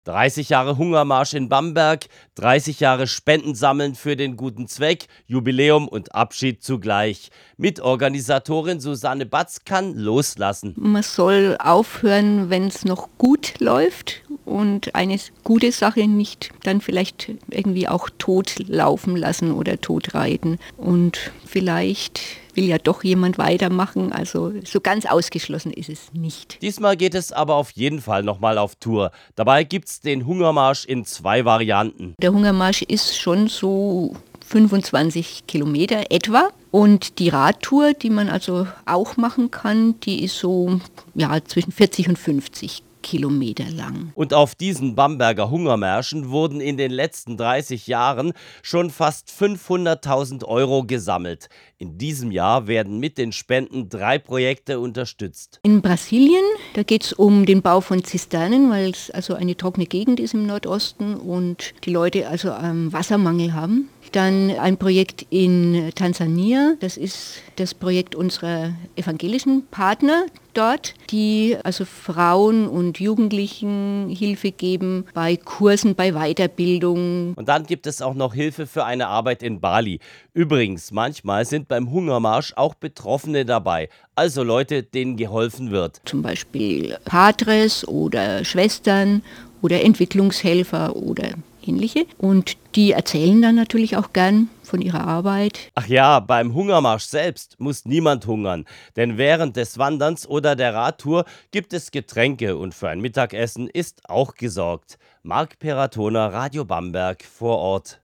30 Jahre Hungermarsch in Bamberg, 30 Jahre Spenden sammeln für den guten Zweck, Jubiläum und Abschied zugleich. Mitorganisatorin Susanne Batz kann loslassen. Man soll aufhören, wenn es noch gut läuft und eine gute Sache nicht dann vielleicht irgendwie auch tot laufen lassen oder tot reiten. Und vielleicht will ja doch jemand weitermachen, also so ganz ausgeschlossen ist es nicht. Diesmal geht es aber auf jeden Fall nochmal auf Tour. Dabei gibt's den Hungermarsch in 2 Varianten. Der Hungermarsch ist schon so 25 Kilometer etwa. Und die Radtour, die man also auch machen kann, die ist so zwischen 40 und 50 Kilometer lang. Und auf diesen Bamberger Hungermärschen wurden in den letzten 30 Jahren schon fast 500.000 € gesammelt. In diesem Jahr werden mit den Spenden 3 Projekte unterstützt. In Brasilien, da geht es um den Bau von Zisternen, weil es also eine trockene Gegend ist im Nordosten und die Leute also Wassermangel haben. Dann ein Projekt in Tansania, das ist das Projekt unserer evangelischen Partner dort, die also Frauen und Jugendlichen Hilfe geben bei Kursen, bei Weiterbildung. Und dann gibt es auch noch Hilfe für eine Arbeit in Bali. Übrigens, manchmal sind beim Hungermarsch auch Betroffene dabei, also Leute, denen geholfen wird. Zum Beispiel Patres oder Schwestern oder Entwicklungshelfer oder ähnliche. Und die erzählen dann natürlich auch gern von ihrer Arbeit. Ach ja, beim Hungermarsch selbst muss niemand hungern, denn während des Wanderns oder der Radtour gibt es Getränke und für ein Mittagessen ist auch gesorgt. Marc Peratona, Radio Bamberg vor Ort.